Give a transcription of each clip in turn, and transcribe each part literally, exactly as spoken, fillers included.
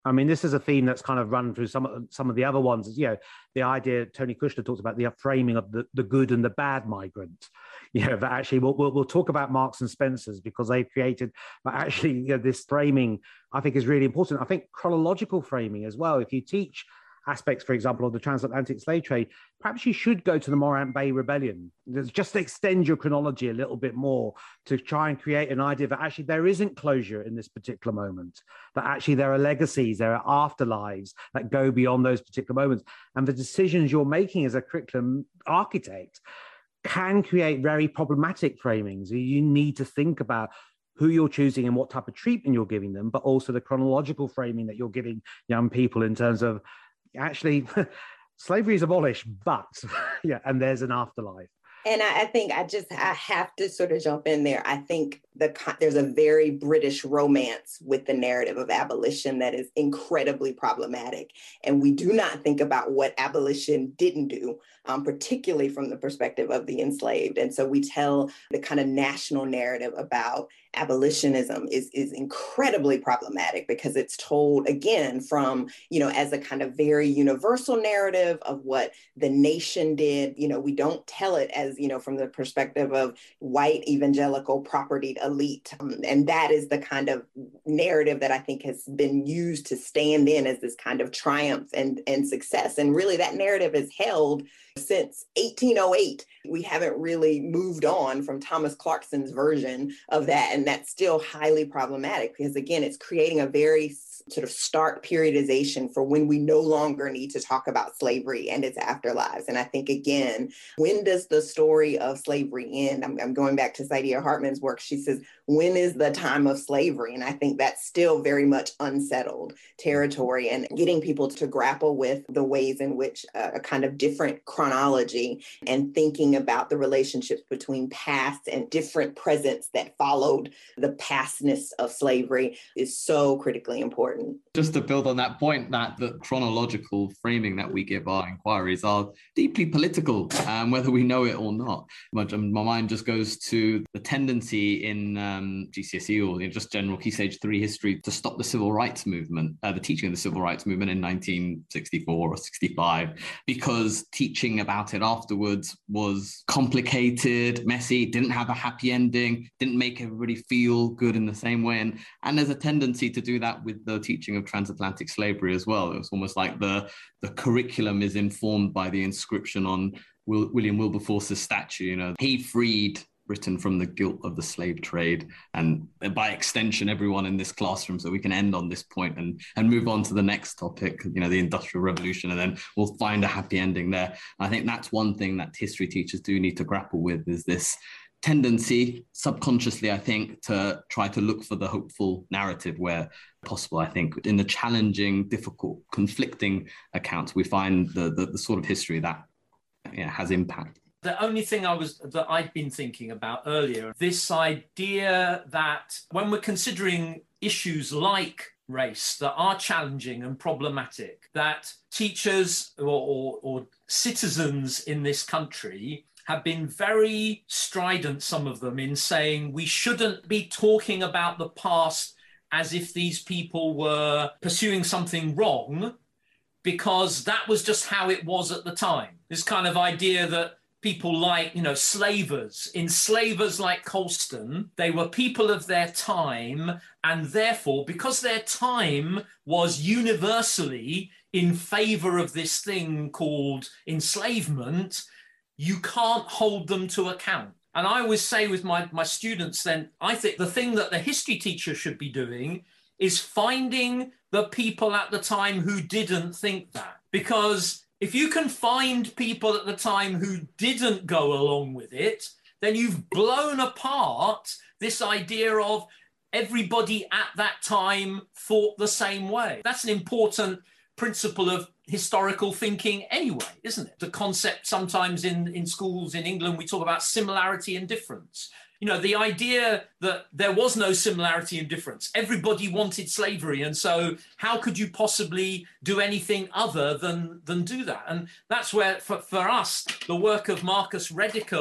I mean, this is a theme that's kind of run through some of some of the other ones. You know, the idea Tony Kushner talks about the framing of the, the good and the bad migrant. You know, that actually we'll, we'll, we'll talk about Marks and Spencers because they've created, but actually, you know, this framing I think is really important. I think chronological framing as well. If you teach aspects, for example, of the transatlantic slave trade, perhaps you should go to the Morant Bay Rebellion. Just to extend your chronology a little bit more to try and create an idea that actually there isn't closure in this particular moment, that actually there are legacies, there are afterlives that go beyond those particular moments. And the decisions you're making as a curriculum architect can create very problematic framings. You need to think about who you're choosing and what type of treatment you're giving them, but also the chronological framing that you're giving young people in terms of actually slavery is abolished, but yeah, and there's an afterlife. And I, I think I just, I have to sort of jump in there. I think the there's a very British romance with the narrative of abolition that is incredibly problematic. And we do not think about what abolition didn't do, um, particularly from the perspective of the enslaved. And so we tell the kind of national narrative about abolitionism is, is incredibly problematic because it's told, again, from, you know, as a kind of very universal narrative of what the nation did. You know, we don't tell it as, you know, from the perspective of white evangelical propertied elite. Um, and that is the kind of narrative that I think has been used to stand in as this kind of triumph and, and success. And really that narrative is held since eighteen oh eight. We haven't really moved on from Thomas Clarkson's version of that. And that's still highly problematic because, again, it's creating a very sort of stark periodization for when we no longer need to talk about slavery and its afterlives. And I think, again, when does the story of slavery end? I'm, I'm going back to Saidiya Hartman's work. She says, when is the time of slavery? And I think that's still very much unsettled territory, and getting people to grapple with the ways in which uh, a kind of different chronology and thinking about the relationships between past and different presents that followed the pastness of slavery is so critically important. Just to build on that point, that the chronological framing that we give our inquiries are deeply political, um, whether we know it or not. My, my mind just goes to the tendency in um, G C S E or in just general Key Stage three history to stop the civil rights movement, uh, the teaching of the civil rights movement in nineteen sixty-four or sixty-five, because teaching about it afterwards was complicated, messy, didn't have a happy ending, didn't make everybody feel good in the same way. And, and there's a tendency to do that with the teaching of transatlantic slavery as well. It was almost like the, the curriculum is informed by the inscription on Will, William Wilberforce's statue. You know, he freed Britain from the guilt of the slave trade, and by extension, everyone in this classroom, so we can end on this point and, and move on to the next topic, you know, the Industrial Revolution, and then we'll find a happy ending there. I think that's one thing that history teachers do need to grapple with, is this tendency, subconsciously, I think, to try to look for the hopeful narrative where possible. I think in the challenging, difficult, conflicting accounts, we find the, the, the sort of history that you know, has impact. The only thing I was that I'd been thinking about earlier, this idea that when we're considering issues like race that are challenging and problematic, that teachers or, or, or citizens in this country have been very strident, some of them, in saying we shouldn't be talking about the past as if these people were pursuing something wrong, because that was just how it was at the time. This kind of idea that people like, you know, slavers, enslavers like Colston, they were people of their time, and therefore, because their time was universally in favor of this thing called enslavement, you can't hold them to account. And I always say with my, my students then, I think the thing that the history teacher should be doing is finding the people at the time who didn't think that. Because if you can find people at the time who didn't go along with it, then you've blown apart this idea of everybody at that time thought the same way. That's an important principle of historical thinking anyway, isn't it? The concept sometimes in, in schools in England, we talk about similarity and difference. You know, the idea that there was no similarity and difference. Everybody wanted slavery. And so how could you possibly do anything other than, than do that? And that's where, for, for us, the work of Marcus Rediker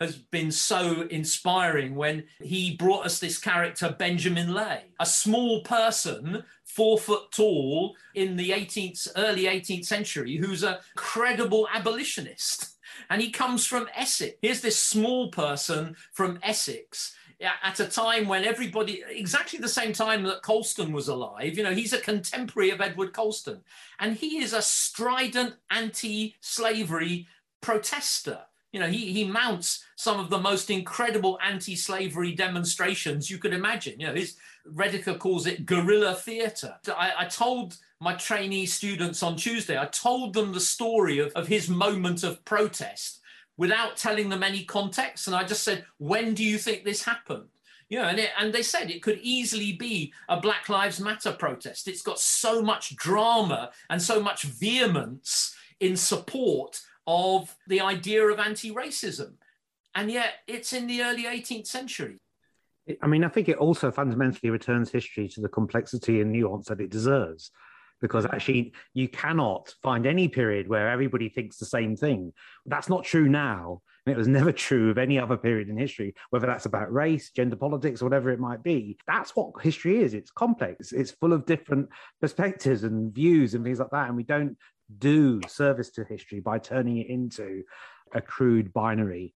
has been so inspiring when he brought us this character, Benjamin Lay, a small person, four foot tall in the eighteenth, early eighteenth century, who's a credible abolitionist. And he comes from Essex. Here's this small person from Essex at a time when everybody, exactly the same time that Colston was alive, you know, he's a contemporary of Edward Colston. And he is a strident anti-slavery protester. You know, he, he mounts some of the most incredible anti-slavery demonstrations you could imagine. You know, his Rediker calls it guerrilla theatre. I, I told my trainee students on Tuesday, I told them the story of, of his moment of protest without telling them any context. And I just said, when do you think this happened? You know, and, it, and they said it could easily be a Black Lives Matter protest. It's got so much drama and so much vehemence in support of the idea of anti-racism. And yet it's in the early eighteenth century. I mean, I think it also fundamentally returns history to the complexity and nuance that it deserves, because actually you cannot find any period where everybody thinks the same thing. That's not true now. And it was never true of any other period in history, whether that's about race, gender politics, or whatever it might be. That's what history is. It's complex. It's full of different perspectives and views and things like that. And we don't do service to history by turning it into a crude binary